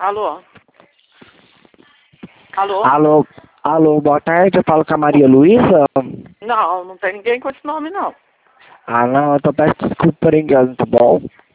Alô? Alô? Alô, boa tarde, eu falo com a Maria Luísa? Não, não tem ninguém com esse nome, não. Ah, não, então peço desculpa por engano, tá bom?